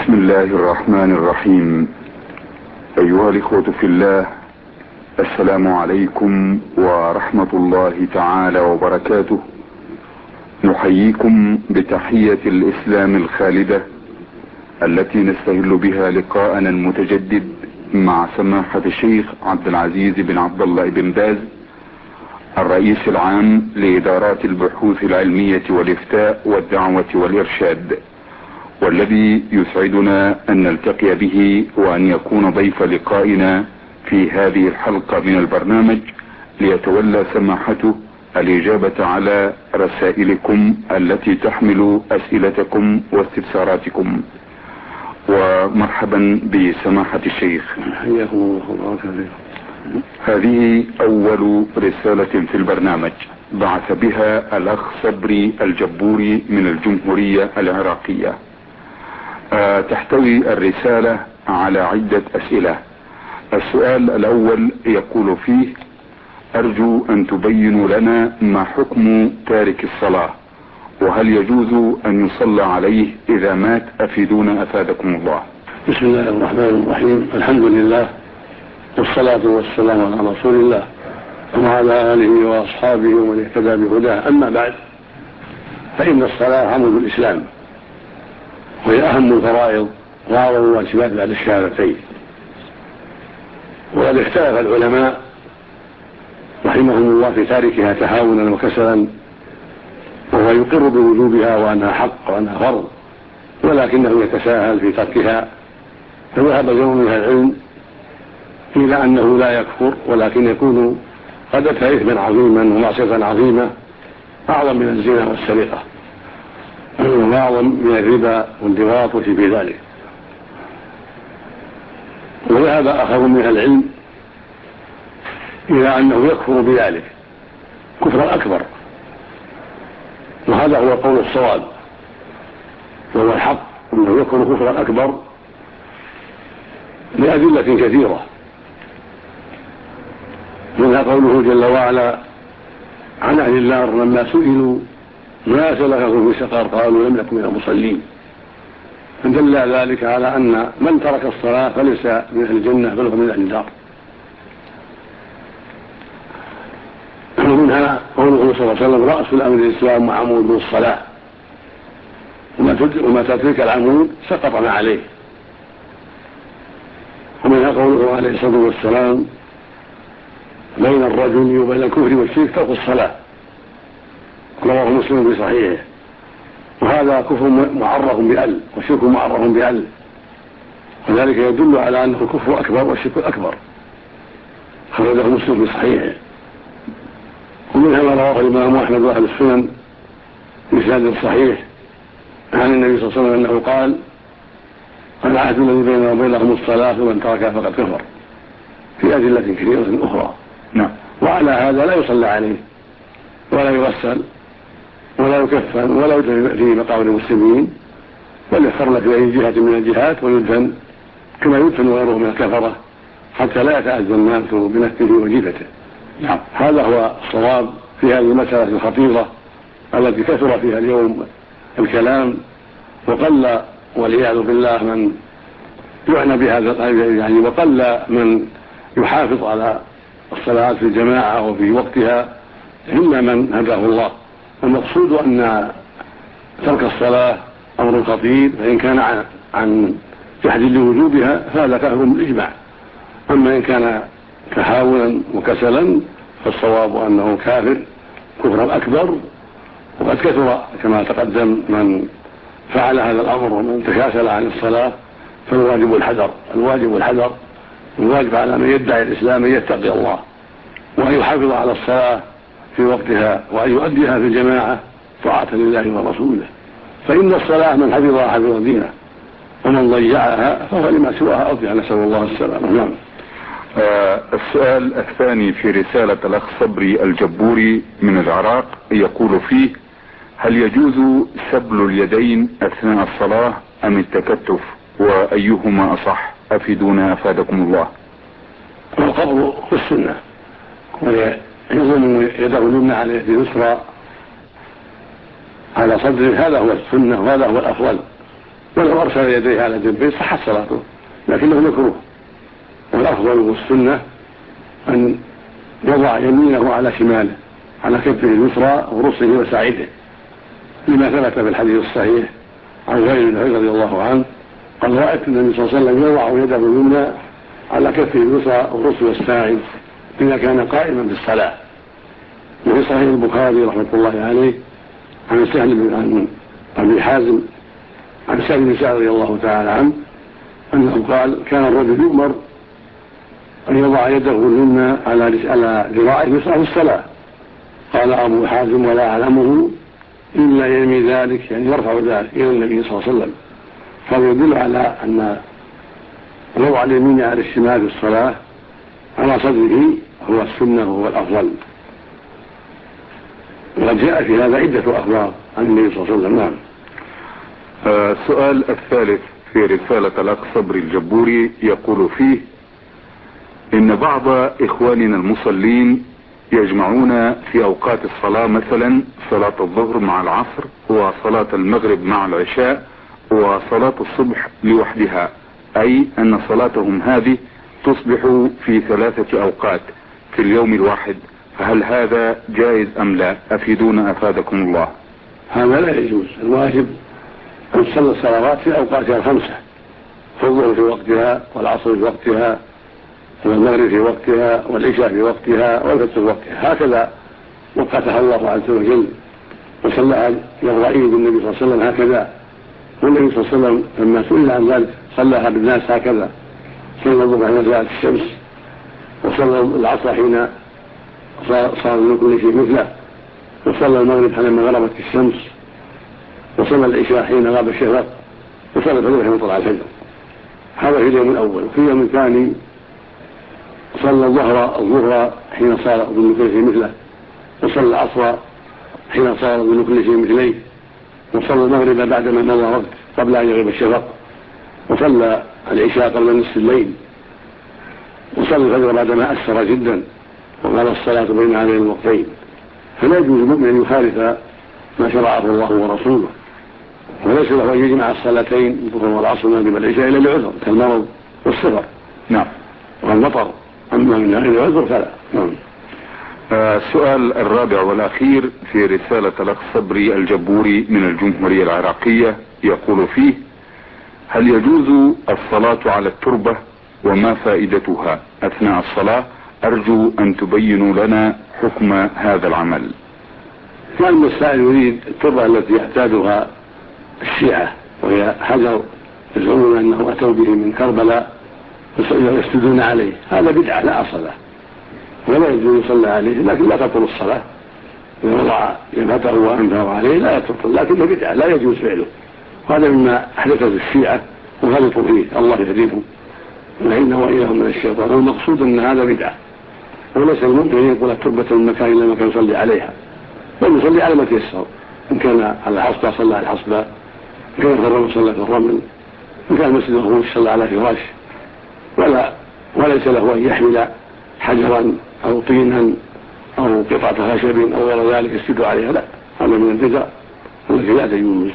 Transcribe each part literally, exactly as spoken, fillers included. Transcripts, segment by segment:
بسم الله الرحمن الرحيم. أيها الإخوة في الله، السلام عليكم ورحمة الله تعالى وبركاته. نحييكم بتحية الإسلام الخالدة التي نستهل بها لقاءنا المتجدد مع سماحة الشيخ عبد العزيز بن عبد الله بن باز، الرئيس العام لإدارات البحوث العلمية والإفتاء والدعوة والإرشاد، والذي يسعدنا أن نلتقي به وأن يكون ضيف لقائنا في هذه الحلقة من البرنامج، ليتولى سماحته الإجابة على رسائلكم التي تحمل أسئلتكم واستفساراتكم. ومرحبا بسماحة الشيخ. حياكم الله. هذه أول رسالة في البرنامج بعث بها الأخ صبري الجبوري من الجمهورية العراقية. أه تحتوي الرسالة على عدة أسئلة. السؤال الأول يقول فيه: أرجو أن تبينوا لنا ما حكم تارك الصلاة، وهل يجوز أن يصلى عليه إذا مات؟ أفيدونا أفادكم الله. بسم الله الرحمن الرحيم. الحمد لله والصلاة والسلام على رسول الله وعلى آله وأصحابه ومن اهتدى بهداه. أما بعد، فإن الصلاة عمود الإسلام، وهي أهم الفرائض وأعظم الواجبات بعد الشهادتين. وقد اختلف العلماء رحمهم الله في تاركها تهاونا وكسلا، وهو يقر بوجوبها وأنها حق وأنها فرض، ولكنه يتساهل في تركها. فذهب جمع من العلم إلى أنه لا يكفر، ولكن يكون قد أتى إثما عظيما ومعصية عظيمة أعظم من الزنا والسرقة، وأعظم من الربا واللواط في ذلك. وذهب آخر من العلم إلى أنه يكفر بذلك كفرا أكبر، وهذا هو قول الصواب وهو الحق، أنه يكفر كفرا أكبر لأدلة كثيرة، منها قوله جل وعلا عن أهل النار لما سئلوا ما سلككم في سقر قالوا لم نكن من المصلين، فدل ذلك على أن من ترك الصلاة فليس من أهل الجنة بل هو من أهل النار. ومنها قوله صلى الله عليه وسلم رأس الأمر الإسلام وعمود الصلاة، وما تترك العمود سقط ما عليه. ومنها قوله عليه الصلاة والسلام بين الرجل وبين الكفر والشرك ترك الصلاة، رواه مسلم في صحيحه. وهذا كفر معرف بأل والشرك معرف بأل، وذلك يدل على أنه الكفر أكبر والشرك أكبر، خرجه مسلم في صحيحه. ومنها ما رواه الإمام أحمد وأهل السنن بإسناد صحيح عن النبي صلى الله عليه وسلم أنه قال العهد الذي بيننا وبينهم الصلاة ومن تركها فقد كفر، في أدلة كثيرة أخرى. نعم. وعلى هذا لا يصلى عليه ولا يغسل ولا يكفن ولا يدفن في مقابر المسلمين، بل يحفر في أي جهة من الجهات ويدفن كما يدفن غيره من الكفرة حتى لا يتأذى الناس بنفسه وجيفته. نعم. هذا هو الصواب في هذه المسألة الخطيرة التي كثر فيها اليوم الكلام، وقل والعياذ بالله من يعنى بهذا، يعني وقل من يحافظ على الصلاة في الجماعة وفي وقتها إلا من هداه الله. المقصود أن ترك الصلاة أمر خطير، فإن كان عن, عن جحد لوجوبها فهذا كافر بالإجماع. أما إن كان تهاونا وكسلا فالصواب أنه كافر كفرا أكبر. وقد كثر كما تقدم من فعل هذا الأمر ومن تكاسل عن الصلاة، فالواجب الحذر الواجب الحذر الواجب على من يدعي الإسلام أن يتقي الله وأن يحافظ على الصلاة في وقتها وأن يؤديها في الجماعة طاعة لله ورسوله، فإن الصلاة من حفظها حفظ دينه، ومن ضيعها فهو لما سواها أضيع، نسأل الله السلامة. نعم. آه السؤال الثاني في رسالة الأخ صبري الجبوري من العراق يقول فيه: هل يجوز سبل اليدين أثناء الصلاة أم التكتف، وأيهما أصح؟ أفيدونا أفادكم الله. القبض في السنة، ويضم يده اليمنى على يده اليسرى على صدره، هذا هو السنة وهذا هو الأفضل، ولو أرسل يديه على جنبه صحت صلاته لكنه مكروه. والأفضل والسنة أن يضع يمينه على شماله على كفه اليسرى ورصه وساعده، لما ثبت في الحديث الصحيح عن غير النبي رضي الله عنه قال: رأيت النبي صلى الله عليه وسلم يضع يده اليمنى على كفه اليسرى ورصه والساعد إذا كان قائما في الصلاة. وفي صحيح البخاري رحمة الله عليه عن سهل بن أبي حازم عن سهل بن سعد رضي الله تعالى عنه أنه قال: كان الرجل يؤمر أن يضع يده اليمنى على ذراعه اليسرى في الصلاة. قال أبو حازم: ولا أعلمه إلا يرمي ذلك، يعني يرفع ذلك إلى النبي صلى الله عليه وسلم. هذا يدل على أن وضع اليمين على الشمال في الصلاة على صدره هو السنة وهو الأفضل، وقد جاء في هذا عدة أخبار عن النبي صلى الله عليه وسلم. نعم. السؤال الثالث في رسالة الأخ صبري الجبوري يقول فيه: إن بعض إخواننا المصلين يجمعون في أوقات الصلاة، مثلا صلاة الظهر مع العصر، وصلاة المغرب مع العشاء، وصلاة الصبح لوحدها، أي أن صلاتهم هذه تصبح في ثلاثة أوقات في اليوم الواحد، فهل هذا جائز أم لا؟ أفيدونا أفادكم الله. هذا لا يجوز. الواجب أن تصلي الصلوات في أوقاتها الخمسة، الظهر في وقتها، والعصر في وقتها، والمغرب في وقتها، والعشاء في وقتها، والفجر في وقتها، هكذا وقتها الله عز وجل. وصلى يوم عيد النبي صلى الله عليه وسلم هكذا، والنبي صلى الله عليه وسلم لما سئل عن ذلك صلىها بالناس هكذا: صلى الظهر حين زالت الشمس، وصلى العصر حين صار من كل شيء مثله، وصلى المغرب حينما غربت الشمس، وصلى العشاء حين غاب الشفق، وصلى الفجر حين طلع الفجر. هذا في اليوم الأول. وفي اليوم الثاني صلى الظهر الظهر حين صار من كل شيء مثله، وصلى العصر حين صار من كل شيء مثليه، وصلى المغرب بعدما مضى وقت قبل أن يغيب الشفق، وصلى العشاء قبل نصف الليل، وصلى الفجر بعدما أسفر جدا، وقال: الصلاة بين هذين الوقتين. فلا يجوز المؤمن أن يخالف ما شرعه الله ورسوله، وليس له أن يجمع الصلاتين الظهر والعصر والمغرب والعشاء إلا لعذر كالمرض والسفر. نعم. والمطر. أما من غير عذر فلا. نعم. السؤال الرابع والأخير في رسالة الأخ صبري الجبوري من الجمهورية العراقية يقول فيه: هل يجوز الصلاة على التربة، وما فائدتها أثناء الصلاة؟ أرجو أن تبينوا لنا حكم هذا العمل. كان السائل يريد التربة التي يحتاجها الشيعة، وهي حجر يزعمون أنه أتوا به من كربلاء يسجدون عليه. هذا بدعة لا أصل له، ولا يجوز يصلى عليه، لكن لا تبطل الصلاة. إذا وضع جبهته وأنفه عليه لا تبطل، لكنه بدعة لا يجوز فعله. وهذا مما أحدثه الشيعة وغلطوا فيه، الله يهديهم، وإن وإياهم من الشيطان. والمقصود أن هذا بدعة، وليس الممكن أن يقول التربة من مكان إلى مكان يصلي عليها، بل يصلي على ما تيسر. إن كان على حصبة صلى على الحصبة، إن كان في الرمل صلى في الرمل، إن كان المسجد مخروج صلى على فراش، ولا وليس له أن يحمل حجرا أو طينا أو قطعة خشب أو غير ذلك يسجد عليها، لا، هذا من البدع التي لا تجوز.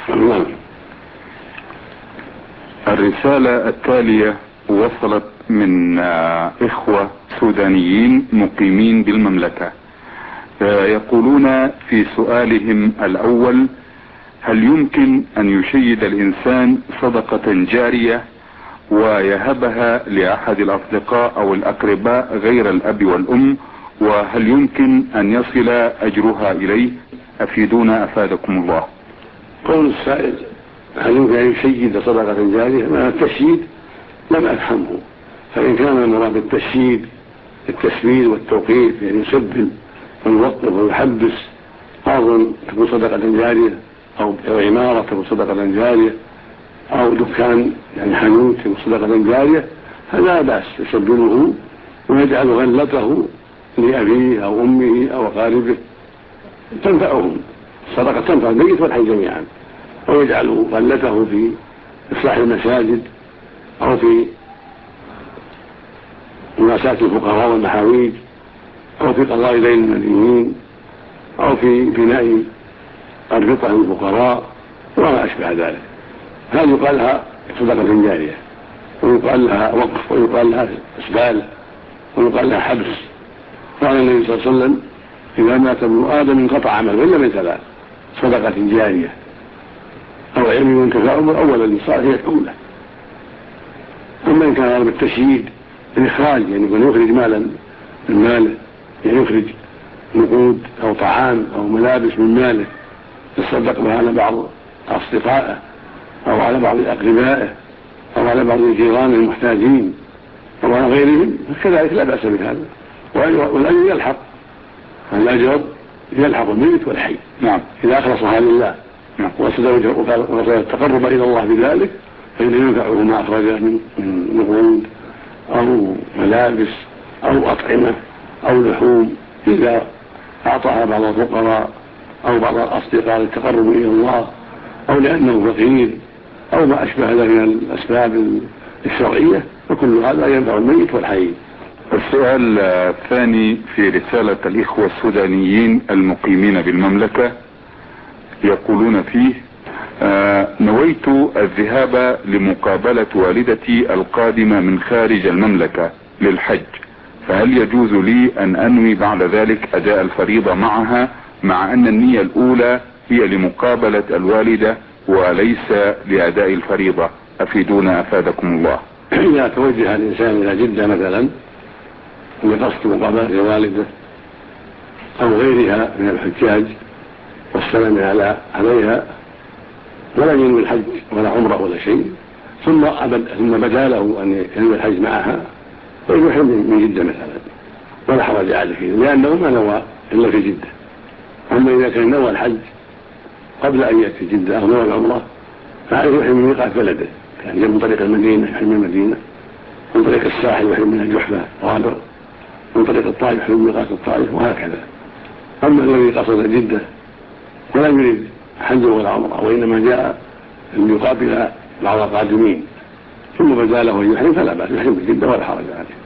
الرسالة التالية وصلت من إخوة سودانيين مقيمين بالمملكة، يقولون في سؤالهم الأول: هل يمكن أن يشيد الإنسان صدقة جارية ويهبها لأحد الأصدقاء أو الأقرباء غير الأب والأم، وهل يمكن أن يصل أجرها إليه؟ أفيدونا أفادكم الله. قول السائل: هل يمكن أن يشيد صدقة جارية؟ ما التشييد لم أفهمه، فإن كان المراد بالتشييد التسبيل والتوقيف، يعني يسبل ويوقف ويحبس أرض تكون صدقة جارية، أو عمارة تكون صدقة جارية، أو دكان يعني حانوت تكون صدقة جارية، فلا بأس يسبله ويجعل غلته لأبيه أو أمه أو أقاربه تنفعهم. الصدقة تنفع الميت والحي جميعا، أو يجعل غلته في إصلاح المساجد، أو في مواساة الفقراء والمحاويج، أو في قضاء دين المدينين، أو في بناء أربطة للفقراء وما أشبه ذلك. هذه يقال لها صدقة جارية، ويقال لها وقف، ويقال لها إسبال، ويقال لها حبس. قال النبي صلى الله عليه وسلم: إذا مات ابن آدم انقطع عمله إلا من ثلاث: صدقة جارية أو علم ينتفع به أو ولد صالح يدعو له. أما إن كان بالتشييد الإخراج، يعني يكون يخرج مالا من ماله، يعني يخرج نقود أو طعام أو ملابس من ماله يتصدق بها على بعض أصدقائه أو على بعض أقربائه أو على بعض الجيران المحتاجين أو على غيرهم، كذلك لا بأس بهذا. والأجر يلحق الأجر يلحق الميت والحي. نعم. إذا أخلصها لله وقال التقرب إلى الله بذلك فإن ينفعه ما أخرجه من نقود أو ملابس أو أطعمة أو لحوم إذا أعطاها بعض الفقراء أو بعض الأصدقاء للتقرب إلى الله أو لأنه فقير أو ما أشبه ذلك من الأسباب الشرعية، فكل هذا ينفع الميت والحي. السؤال الثاني في رسالة الإخوة السودانيين المقيمين بالمملكة، يقولون فيه: آه نويت الذهاب لمقابلة والدتي القادمة من خارج المملكة للحج، فهل يجوز لي أن أنوي بعد ذلك أداء الفريضة معها، مع أن النية الأولى هي لمقابلة الوالدة وليس لأداء الفريضة؟ أفيدونا أفادكم الله. إذا توجه الإنسان إلى جدة مثلا لقصد مقابلة الوالدة أو غيرها من الحجاج والسلام على عليها ولا ينوي الحج ولا عمره ولا شيء، ثم أبد ثم بدا له أن ينوي الحج معها فيحرم من جدة مثلا، ولا حرج عليه فيه لأنه ما نوى إلا في جدة. أما إذا كان نوى الحج قبل أن يأتي جدة أو نوى العمرة فعليه يحرم من ميقات بلده، يعني من طريق المدينة يحرم من المدينة، من طريق الساحل يحرم من الجحفة غادر، من طريق الطائف يحرم من ميقات الطائف، وهكذا. أما الذي قصد جدة ولا يريد حج ولا عمرة وإنما جاء أن يقابل بعض القادمين ثم بدا له أن يحرم فلا بأس، يحرم بجدة ولا حرج عليه.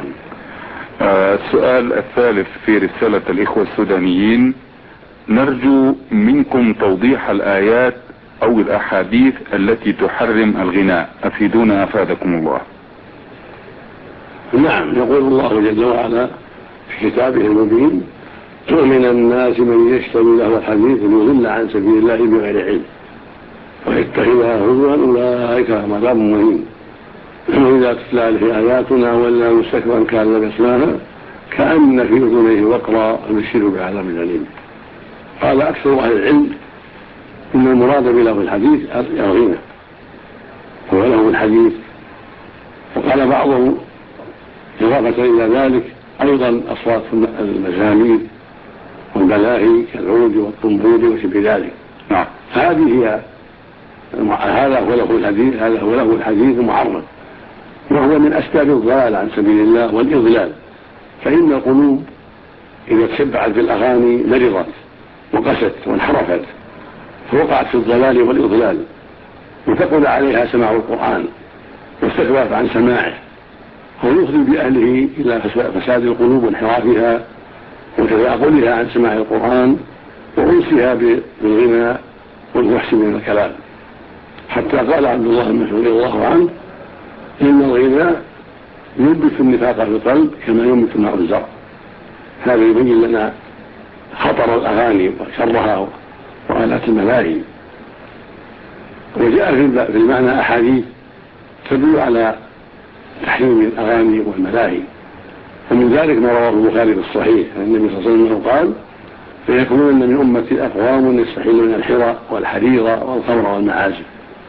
آه السؤال الثالث في رسالة الإخوة السودانيين: نرجو منكم توضيح الآيات أو الأحاديث التي تحرم الغناء، أفيدونا أفادكم الله. نعم، يقول الله جل وعلا في كتابه المبين: ومن الناس من يشتري له الحديث ليضل عن سبيل الله بغير علم ويتخذها هزوا أولئك لهم عذاب مهين وإذا تتلى عليه آياتنا ولا مستكبرا كان لا يسمعها كأن في أذنيه وقرا فبشره بعذاب أليم. قال أكثر أهل العلم إن المراد بله الحديث الغنى هو له الحديث، وقال بعضهم إضافة إلى ذلك أيضا أصوات المزامير والملاهي كالعود والطنبول وشبه ذلك. نعم. هذه هي هذا هو له الحديث هذا هو له الحديث المحرم، وهو من أسباب الضلال عن سبيل الله والإضلال. فإن القلوب إذا تشبعت بالأغاني مرضت وقست وانحرفت فوقعت في الضلال والإضلال، وثقل عليها سماع القرآن واستكبرت عن سماعه، ويفضي بأهله إلى فساد القلوب وانحرافها وتثاقلها عن سماع القرآن وأنسها بالغنى والفحش من الكلام. حتى قال عبد الله بن مسعود رضي الله عنه: إن الغنى ينبت النفاق في القلب كما ينبت ماء الزرع. هذا يبين لنا خطر الأغاني وشرها وآلات الملاهي. وجاء في المعنى أحاديث تدل على تحريم الأغاني والملاهي، ومن ذلك ما رواه البخاري في الصحيح عن النبي صلى الله عليه وسلم قال: فيكونون من أمتي أقوام يستحلون الحرى والحرير والخمر والمعازف.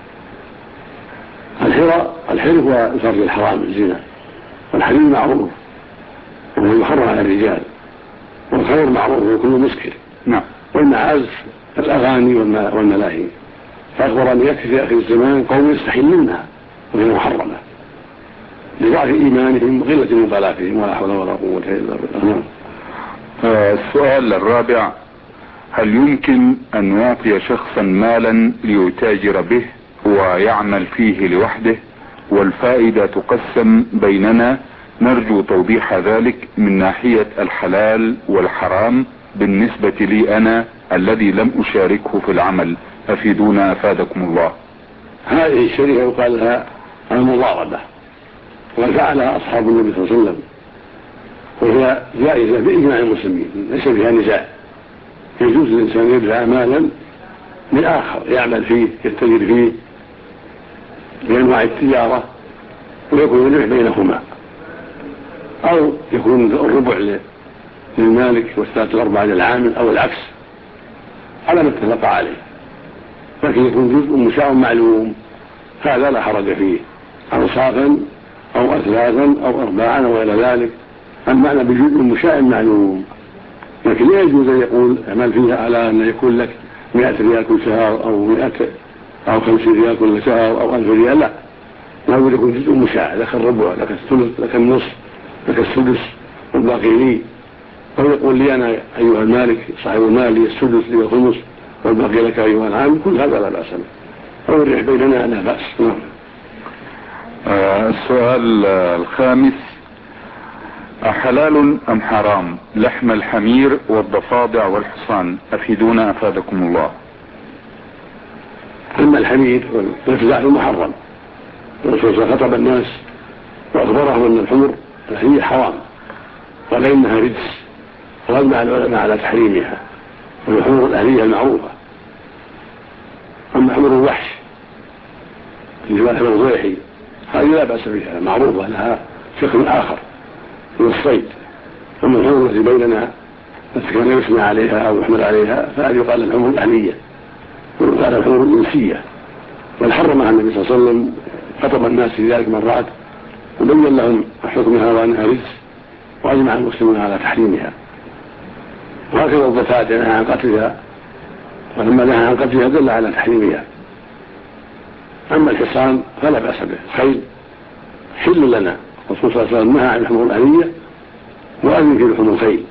الحرى الحر هو الفرج الحرام الزنا، والحرير معروف وهو يحرم على الرجال، والخمر معروف وكل مسكر. نعم. والمعازف الأغاني والملاهي. فأخبر أن يكفي في آخر الزمان قوم يستحلونها وهي محرمة لضعف إيمانهم وقلة مبالاتهم ولا حول ولا قوة إلا بالله. السؤال الرابع: هل يمكن أن يعطي شخصا مالا ليتاجر به ويعمل فيه لوحده والفائدة تقسم بيننا؟ نرجو توضيح ذلك من ناحية الحلال والحرام بالنسبة لي أنا الذي لم أشاركه في العمل، أفيدونا أفادكم الله. هذه الشركة يقال لها المضاربة، وفعلها أصحاب النبي صلى الله عليه وسلم، وهي جائزة بإجماع المسلمين ليس فيها نزاع. يجوز الإنسان يدفع مالا لآخر يعمل فيه يتجر فيه بأنواع التجارة ويكون الربح بينهما، أو يكون الربع للمالك والثلاثة الأربعة للعامل أو العكس على ما اتفق عليه، لكن يكون جزء مشاع معلوم هذا لا حرج فيه، أوصافا أو أثلاثا أو أرباعا أو إلى ذلك، المعنى بجزء مشاع معلوم. لكن لا يجوز أن يقول اعمل فيها على أن يكون لك مئة ريال كل شهر أو مئة أو خمسين ريال كل شهر أو ألف ريال، لا، لابد يكون جزء مشاع، لك الربع لك الثلث لك النصف لك السدس والباقي لي، أو يقول لي أنا أيها المالك صاحب المال لي السدس لي الخمس والباقي لك أيها العام، كل هذا لا بأس به، أو الربح بيننا لا بأس. نعم. آه السؤال الخامس: أحلال أم حرام لحم الحمير والضفادع والحصان؟ أفيدونا أفادكم الله. أما الحمير والضفدع محرم، الرسول خطب الناس وأخبرهم أن الحمر هي حرام قال إنها رجس، وأجمع العلماء على تحريمها، والحمر الأهلية المعروفة. أما حمر الوحش في حمر الضيحي هذه لا بأس بها، معروفة لها شكل آخر من الصيد. أما الحمر التي بيننا التي كان يسمى عليها أو يحمل عليها فهذه يقال الحمر الأهلية ويقال الحمر الإنسية، بل حرمها النبي صلى الله عليه وسلم، خطب الناس في ذلك مرات وبين لهم حكمها وأنها رجس، وأجمع المسلمون على تحريمها. وهكذا الضفادع نهى عن قتلها، ولما نهى عن قتلها دل على تحريمها. أما الحصان فلا بأس به، الخيل حل لنا، الرسول صلى الله عليه وسلم نهى عن الحمر الأهلية وأذن في لحوم الخيل.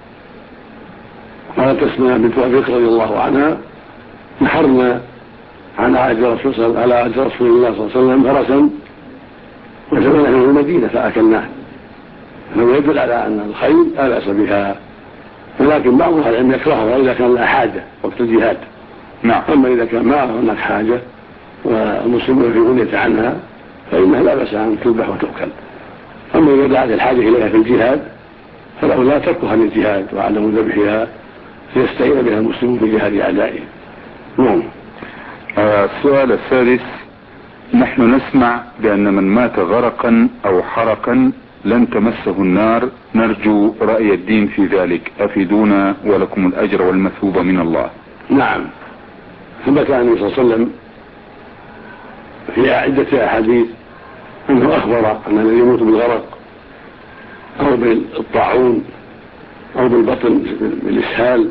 قالت أسماء بنت أبي بكر رضي الله عنها: نحرنا على عهد رسول الله على عهد رسول الله صلى الله عليه وسلم فرسا وجبنا في المدينة فأكلناه، فهو يدل على أن الخيل لا بأس بها، ولكن بعض أهل العلم يكرهها إذا كان لها حاجة وقت الجهاد. نعم. أما إذا كان ما هناك حاجة والمسلمون في غنية عنها فإنها لا بأس أن تذبح وتؤكل. أما إذا دعت الحاجة إليها في الجهاد فله لا تركها للجهاد وعدم ذبحها ليستعين بها المسلمون في جهاد أعدائهم. نعم. آه السؤال السادس: نحن نسمع بأن من مات غرقا أو حرقا لن تمسه النار، نرجو رأي الدين في ذلك، أفيدونا ولكم الأجر والمثوبة من الله. نعم، ثبت عن النبي صلى الله عليه وسلم في عدة أحاديث أنه أخبر أن الذي يموت بالغرق أو بالطاعون أو بالبطن بالإسهال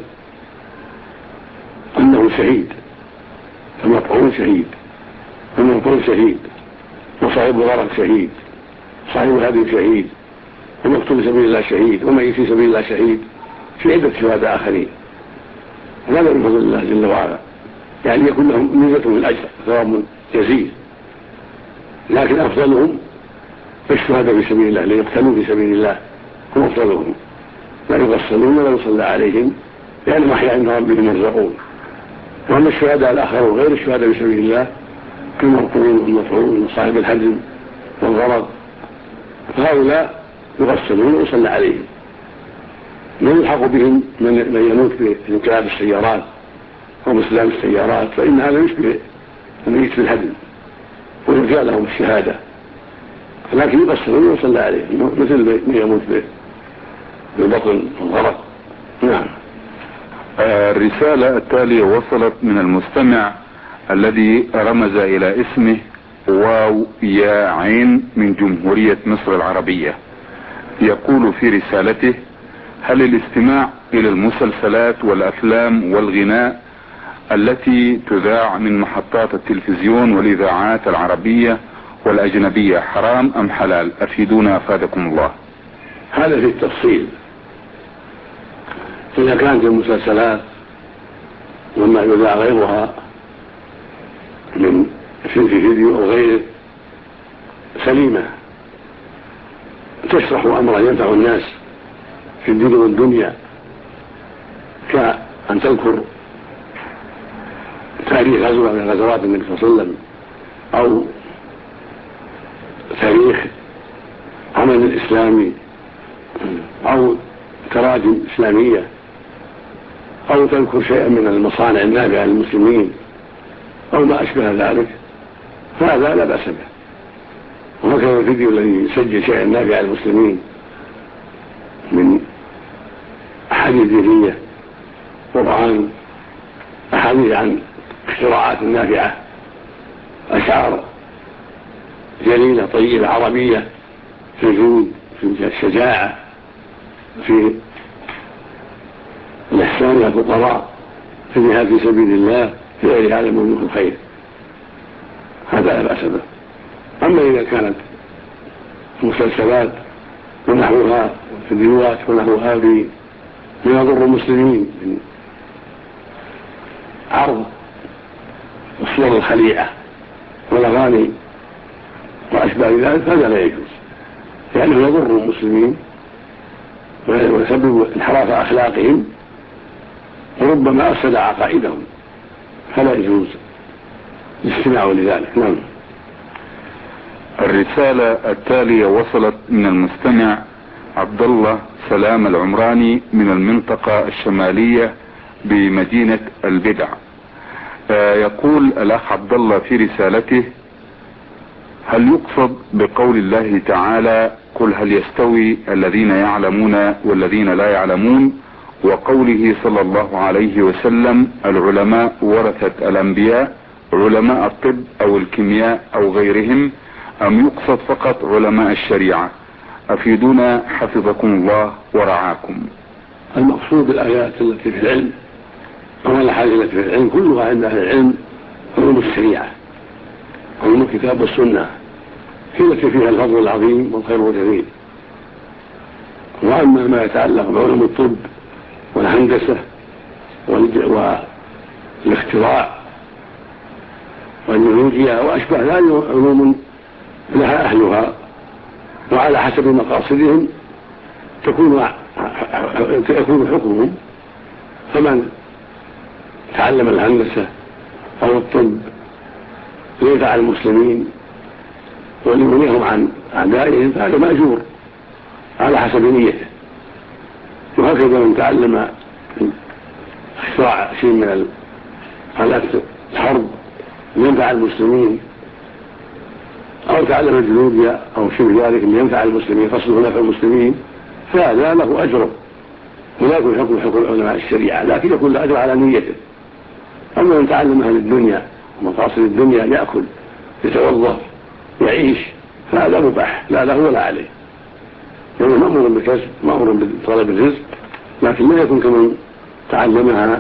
أنه شهيد، المطعون شهيد، المنقول شهيد، وصاحب الغرق شهيد، صاحب هذه شهيد، ومقتول في سبيل الله شهيد، وميت في سبيل الله شهيد، في عدة شهداء آخرين. هذا من فضل الله جل وعلا، يعني يكون لهم ميزة من الأجر ثواب يزيد، لكن أفضلهم الشهداء في سبيل الله اللي يقتلون في سبيل الله هم أفضلهم، لا يغسلون ولا يصلى عليهم لأنهم أحياء عند ربهم يرزقون. وأما الشهداء الآخرون غير الشهداء في سبيل الله كالمنقول والمطعون وصاحب الحزم والغرض فهؤلاء يغسلون ويصلى عليهم، لا يلحق بهم من يموت بانقلاب السيارات أو بسلام السيارات، فإن هذا يشبه الميت في الهدم ويرجع لهم الشهادة، لكن يغسلون ويصلى عليهم مثل من يموت بالبطن والغرق. نعم. الرسالة التالية وصلت من المستمع الذي رمز إلى اسمه واو يا عين من جمهورية مصر العربية. يقول في رسالته: هل الاستماع إلى المسلسلات والأفلام والغناء التي تذاع من محطات التلفزيون والإذاعات العربية والأجنبية حرام أم حلال؟ أفيدونا أفادكم الله. هذا في التفصيل. إذا كانت المسلسلات وما يذاع غيرها من في فيديو أو غيره سليمة تشرح أمرا ينفع الناس في الدين والدنيا، كأن تذكر تاريخ غزوة من غزوات النبي صلى الله عليه وسلم أو تاريخ عمل الإسلامي أو تراجم إسلامية أو تذكر شيئا من المصانع النافعة للمسلمين أو ما أشبه ذلك، فهذا لا بأس به. وهكذا الفيديو الذي يسجل شيئا نافعا للمسلمين من أحاديث دينية، قرآن، أحاديث عن اختراعات نافعة، أشعار جليلة طيبة عربية في الجود، في الشجاعة، في الإحسان إلى الفقراء، في الجهاد في سبيل الله، في غير هذا من الخير، هذا لا بأس به. أما إذا كانت المسلسلات ونحوها والفيديوهات ونحوها بما يضر المسلمين من عرض الصور الخليعة والأغاني وأشباه ذلك، هذا لا يجوز، لأنه يضر المسلمين ويسبب انحراف أخلاقهم وربما أفسد عقائدهم، فلا يجوز الاستماع لذلك. نعم. الرسالة التالية وصلت من المستمع عبد الله سلام العمراني من المنطقة الشمالية بمدينة البدع. يقول الأخ عبد الله في رسالته: هل يقصد بقول الله تعالى قل هل يستوي الذين يعلمون والذين لا يعلمون، وقوله صلى الله عليه وسلم العلماء ورثة الأنبياء، علماء الطب أو الكيمياء أو غيرهم، أم يقصد فقط علماء الشريعة؟ أفيدونا حفظكم الله ورعاكم. المقصود بالآيات التي في العلم أو الأحاديث التي في العلم كلها عند أهل العلم علوم الشريعة، علوم الكتاب والسنة، هي التي فيها الفضل العظيم والخير الجزيل. وأما ما يتعلق بعلوم الطب والهندسة والاختراع والجيولوجيا وأشبه ذلك علوم لها أهلها وعلى حسب مقاصدهم تكون يكون حكمهم. فمن تعلم الهندسة أو الطب ليدفع المسلمين وليغنيهم عن أعدائهم فهذا مأجور على حسب نيته. وهكذا من تعلم اختراع شيء من آلات الحرب لينفع المسلمين أو تعلم الجيولوجيا أو شيء ذلك لينفع المسلمين قصده نفع المسلمين، فهذا له أجره ولا يكون حكم حكم علماء الشريعة، لكن يكون له أجر على نيته. أما من تعلمها للدنيا ومقاصد الدنيا يأكل يتوظف يعيش فهذا مباح لا له ولا عليه، يعني مأمور بالكسب مأمور بطلب الرزق، لكن لا يكون كمن تعلمها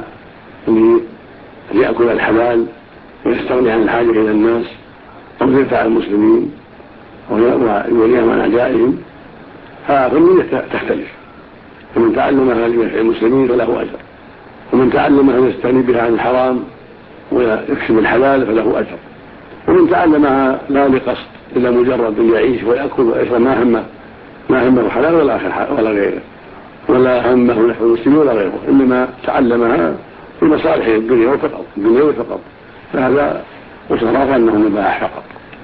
ليأكل الحلال ويستغني عن الحاجة إلى الناس أو ينفع المسلمين ويوليهم عن أعدائهم، فالنية تختلف. ومن تعلمها لينفع المسلمين فله أجر، ومن تعلمها ليستغني بها عن الحرام ويكسب الحلال فله أجر، ومن تعلمها لا لقصد إلا مجرد أن يعيش ويأكل ويشرب ما همه ما همه حلال ولا آخر ولا غيره، ولا همه نحو المسلمين ولا غيره، إنما تعلمها في مصالح الدنيا وفقط الدنيا فقط، فهذا وصراف أنه مباح فقط.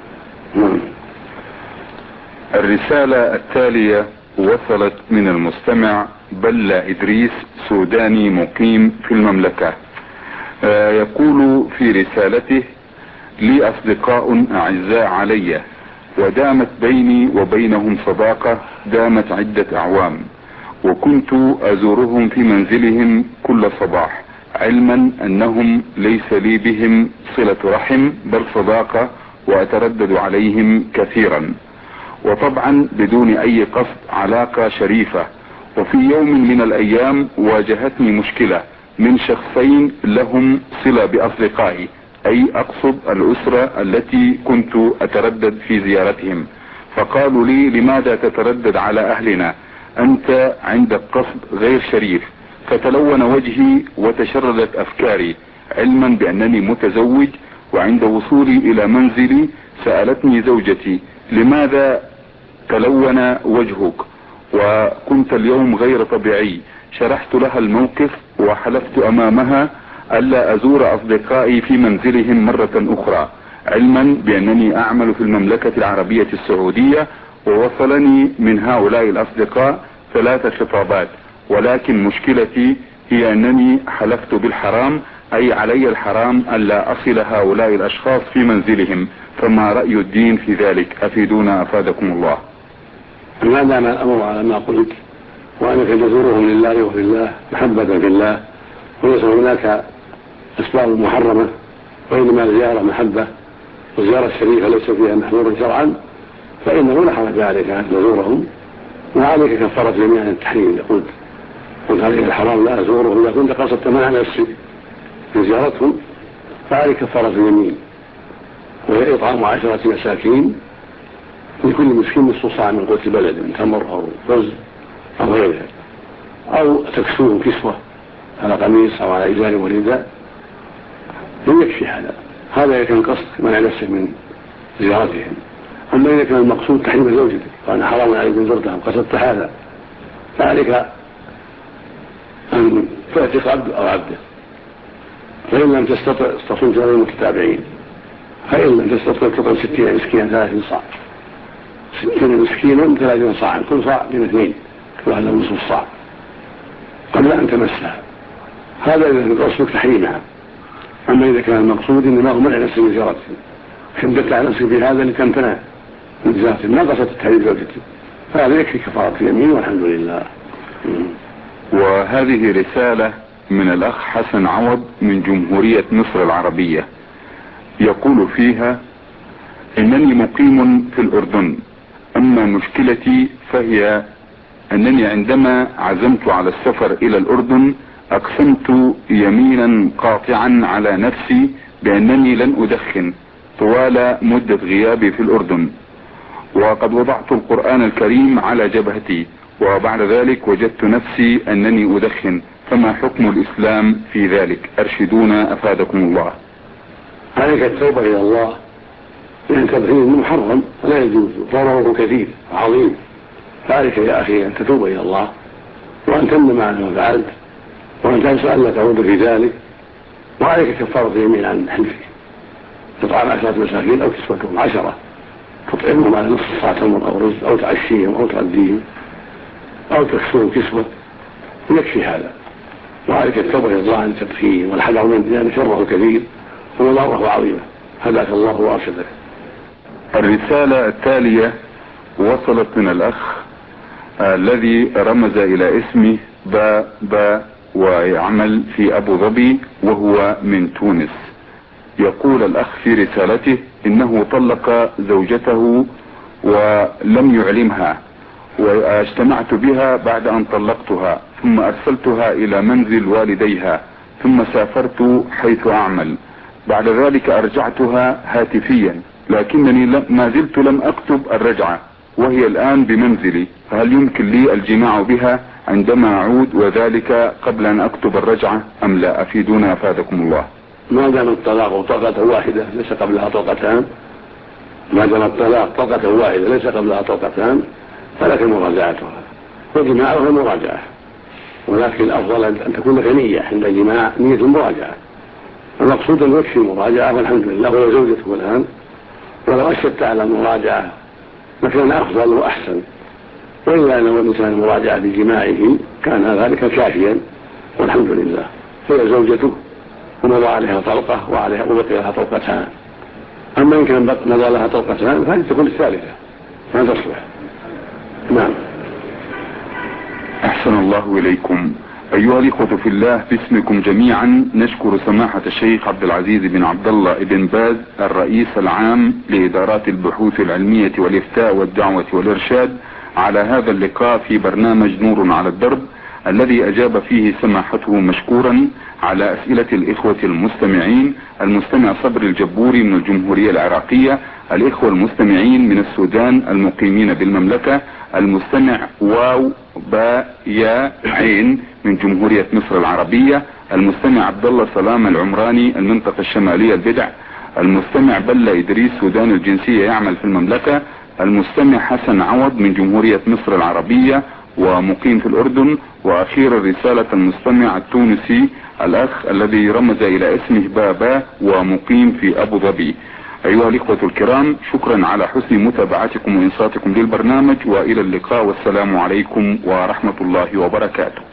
الرسالة التالية وصلت من المستمع بلة إدريس سوداني مقيم في المملكة. آه يقول في رسالته: لي أصدقاء أعزاء علي ودامت بيني وبينهم صداقة دامت عدة أعوام، وكنت أزورهم في منزلهم كل صباح، علما أنهم ليس لي بهم صلة رحم بل صداقة، وأتردد عليهم كثيرا، وطبعا بدون أي قصد علاقة شريفة. وفي يوم من الأيام واجهتني مشكلة من شخصين لهم صلة بأصدقائي، أي أقصد الأسرة التي كنت أتردد في زيارتهم، فقالوا لي: لماذا تتردد على أهلنا؟ أنت عندك قصد غير شريف. فتلون وجهي وتشردت أفكاري، علما بأنني متزوج. وعند وصولي إلى منزلي سألتني زوجتي: لماذا تلون وجهك وكنت اليوم غير طبيعي؟ شرحت لها الموقف وحلفت أمامها ألا أزور أصدقائي في منزلهم مرة أخرى، علما بأنني أعمل في المملكة العربية السعودية، ووصلني من هؤلاء الأصدقاء ثلاث خطابات، ولكن مشكلتي هي أنني حلفت بالحرام، أي علي الحرام ألا أصل هؤلاء الأشخاص في منزلهم، فما رأي الدين في ذلك؟ أفيدونا أفادكم الله. ما دام الأمر على ما قلت وأنك تزورهم لله وفي الله محبة في الله، وليس هناك أسباب محرمة، وإنما الزيارة محبة، والزيارة الشريفة ليس فيها محظور شرعا، فإنه لا حرج عليك أن تزورهم، وعليك كفارة يمين عن التحريم. إذا قلت قلت عليك الحرام لا أزورهم، إذا كنت قصدت منع نفسك في زيارتهم فعليك كفارة يمين، وهي إطعام عشرة مساكين لكل مسكين نصف صاع من قوت البلد من تمر أو رز أو غيرها، أو تكسوهم كسوة على قميص أو على إزار ورداء، يكفي هذا. هذا إذا كان قصد منع نفسك من زيارتهم. أما إذا كان المقصود تحريم زوجتك وأنا حرام عليك إن زرتهم قصدت هذا، فعليك أن تعتق عبد أو عبده، فإن لم تستطع تصوم ثلاثة متتابعين، فإن لم تستطع تطعم ستين مسكينا ثلاثين صاع، ستين مسكينا ثلاثين صاعا، كل صاع من اثنين، كل واحد نصف صاع قبل أن تمسها. هذا إذا قصدك تحريمها. أما إذا كان المقصود إنما هو منع نفسك من زيارتك، حمدت على نفسك بهذا لتمتنع من زيارتك، ما قصدت تحريم زوجتك، فهذا يكفي كفارة اليمين والحمد لله. وهذه رسالة من الأخ حسن عوض من جمهورية مصر العربية، يقول فيها: إنني مقيم في الأردن، أما مشكلتي فهي أنني عندما عزمت على السفر إلى الأردن أقسمت يمينا قاطعا على نفسي بأنني لن أدخن طوال مدة غيابي في الأردن، وقد وضعت القرآن الكريم على جبهتي، وبعد ذلك وجدت نفسي أنني أدخن، فما حكم الإسلام في ذلك؟ أرشدونا أفادكم الله. عليك التوبة إلى الله، لأن تدخين محرم لا يجوز، ضرره كثير عظيم، فعليك يا أخي أن تتوب إلى الله، وأن تندم على ما فعلت، وأن تنسى أن لا تعود في ذلك، وعليك كفارة يمين عن حلفك، تطعم عشرة مساكين أو كسوتهم عشرة، تطعمهم على نصف صاع تمر أو رز، أو تعشيهم أو تغديهم أو تكسوهم كسوة، يكفي هذا. وعليك التوبة إلى الله عن التدخين والحذر من ذلك، شره كثير ومضاره عظيمة. هداك الله وأرشدك. الرسالة التالية وصلت من الأخ الذي رمز إلى اسمه با با ويعمل في أبو ظبي وهو من تونس. يقول الأخ في رسالته إنه طلق زوجته ولم يعلمها، واجتمعت بها بعد أن طلقتها، ثم أرسلتها إلى منزل والديها، ثم سافرت حيث أعمل، بعد ذلك أرجعتها هاتفيا، لكنني ما زلت لم أكتب الرجعة وهي الآن بمنزلي، فهل يمكن لي الجماع بها عندما أعود وذلك قبل أن أكتب الرجعة أم لا؟ أفيدونا أفادكم الله. ما دام الطلاق طلقة واحدة ليس قبلها طلقتان، ما دام الطلاق طلقة واحدة ليس قبلها طلقتان فلك مراجعتها، وجماعها المراجعة، ولكن الأفضل أن تكون لك نية عند الجماع، نية المراجعة. المقصود أن يكفي المراجعة والحمد لله، وهو زوجته الآن، ولو أشدت على المراجعة لكان أفضل وأحسن، وإلا أن الإنسان المراجعة بجماعه كان ذلك كافيا والحمد لله. هي زوجته ومضى عليها طلقة وعليها وبقي لها طلقتان، أما إن كان مضى لها طلقتان فهذه تكون الثالثة ما تصلح. نعم. أحسن الله إليكم. أيها الإخوة في الله، باسمكم جميعا نشكر سماحة الشيخ عبد العزيز بن عبد الله بن باز الرئيس العام لإدارات البحوث العلمية والإفتاء والدعوة والإرشاد على هذا اللقاء في برنامج نور على الدرب، الذي أجاب فيه سماحته مشكورا على أسئلة الإخوة المستمعين. المستمع صبر الجبوري من الجمهورية العراقية، الإخوة المستمعين من السودان المقيمين بالمملكة، المستمع واو با يا عين من جمهورية مصر العربية، المستمع عبد الله سلام العمراني المنطقة الشمالية البدع، المستمع بلا إدريس سودان الجنسية يعمل في المملكة، المستمع حسن عوض من جمهورية مصر العربية ومقيم في الأردن، وأخيرا رسالة المستمع التونسي الأخ الذي رمز إلى اسمه بابا ومقيم في أبو ظبي. ايها الاخوة الكرام، شكرا على حسن متابعتكم وانصاتكم للبرنامج، والى اللقاء والسلام عليكم ورحمة الله وبركاته.